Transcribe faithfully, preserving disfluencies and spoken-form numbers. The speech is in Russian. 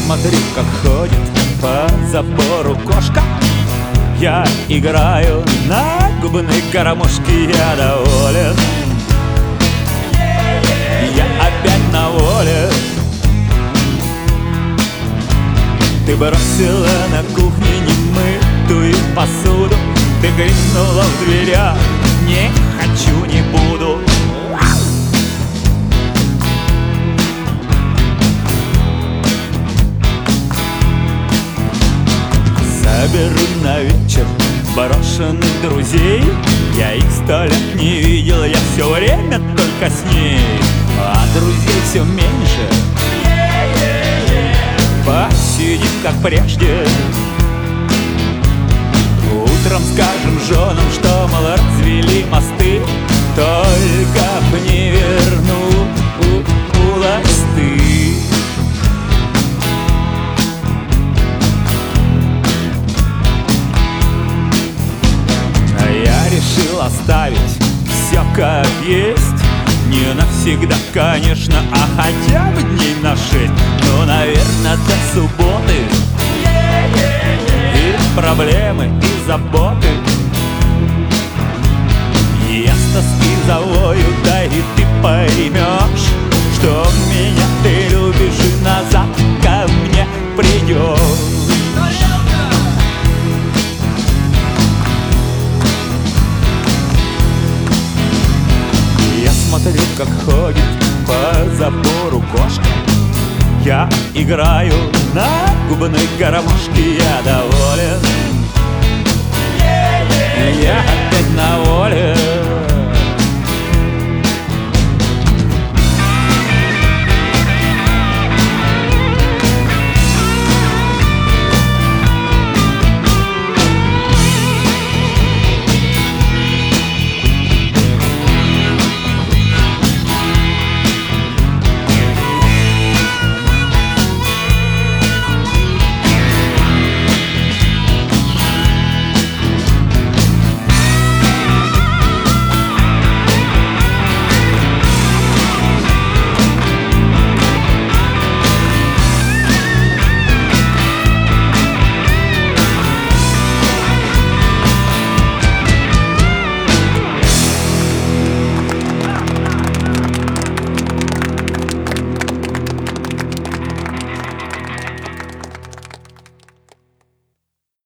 смотрю, как ходит по забору кошка. Я играю на губной гармошке, я доволен. Я опять на воле. Ты бросила на кухне немытую посуду. Ты крикнула в дверях: не хочу, не буду. Соберу на вечер брошенных друзей. Я их сто лет не видел, я все время только с ней. А друзей все меньше. Посидим, как прежде. Утром скажем женам, что, мол, развели мосты. Только б не вернулась ты. А я решил оставить все как есть. Не навсегда, конечно, а хотя бы дней на шесть. Ну, наверное, до субботы. И проблемы, и заботы. Я с тоски завою, да и ты поймешь, что меня ты любишь и назад ко мне придешь. Смотрю, как ходит по забору кошка. Я играю на губной гармошке, я доволен. Я опять на воле.